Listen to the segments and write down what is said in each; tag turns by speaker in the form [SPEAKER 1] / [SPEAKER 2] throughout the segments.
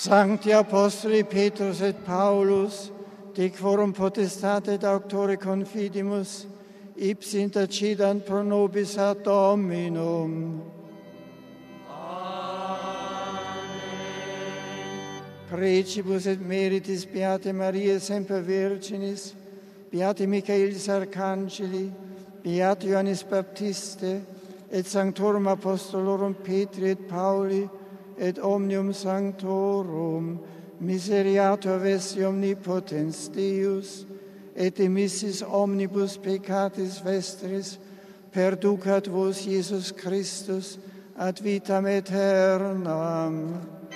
[SPEAKER 1] Sancti Apostoli Petrus et Paulus, de quorum potestate doctore confidimus, ipsi intercedant pro nobis ad Dominum. Precibus et meritis Beate Maria semper Virginis, Beate Michaelis Arcangeli, Beate Ioannis Baptiste, et Sanctorum Apostolorum Petri et Pauli, et omnium sanctorum, miseriatur vesti omnipotens Deus, et emissis omnibus peccatis vestris, perducat vos Iesus Christus ad vitam aeternam.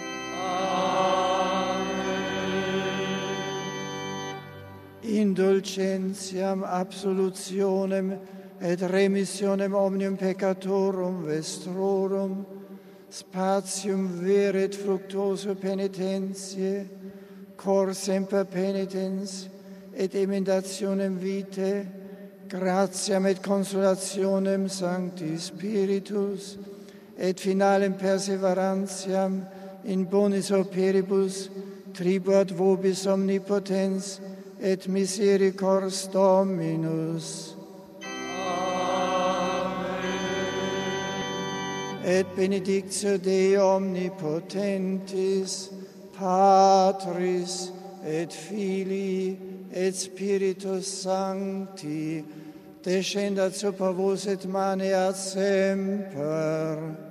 [SPEAKER 1] Indulgentiam, absolutionem et remissionem omnium peccatorum vestrorum, spatium vere et fructuoso penitentiae, cor semper penitens et emendationem vitae, gratiam et consolationem Sancti Spiritus, et finalem perseverantiam in bonis operibus tribuat vobis omnipotens et misericors Dominus. Et benedictio Dei omnipotentis, Patris et Filii et Spiritus Sancti, descendat super vos et maneat semper.